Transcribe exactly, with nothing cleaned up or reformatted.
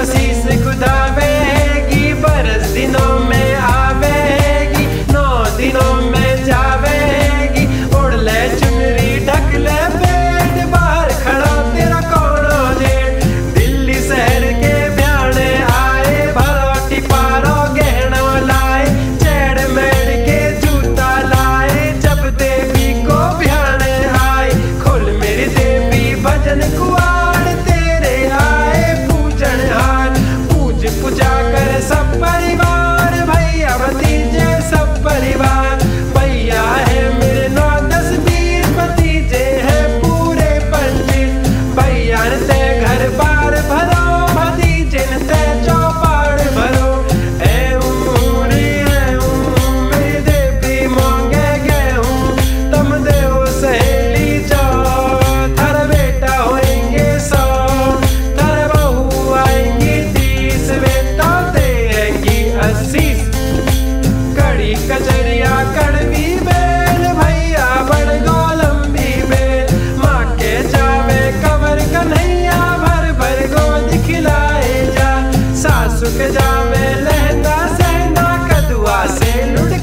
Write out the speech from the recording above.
शीश खुदावेगी, बरस दिनों में आवेगी, नौ दिनों में जावेगी। उड़ ले चुनरी ढक ले पेट, बाहर खड़ा तेरा कौनो जेठ। दिल्ली शहर के ब्याणे आए, भरोटी पारो गहना लाए, चैड़ मेड़ के जूता लाए, जब देवी को ब्याणे आए। खोल मेरी देवी भजन कुआड़, तेरे आए पूजन हार। पूज पूजा कर सब परिवार, भैया भतीजे सब परिवार। भैया है मेरे नौ दस बीस, भतीजे है पूरे पच्चीस। भैया ने ते घर बार भरो, भतीजे ने ते चौपाड़ भरो। ए उमरी है उम, मेरी देवी मांगे गेहूं, तुम देव सहेली जाओ। थारा बेटा होएंगे सौ, थारा बहू आएंगी तीस, बेटा देंगी अस्सी। कड़ी कचरिया कड़वी बेल, भैया बड़ गो लंबी बेल। माँ के जावे कवर कन्हैया, भर भर गो दिखलाए जा। सासू के जावे लहंगा सहना, कदुआ से लुट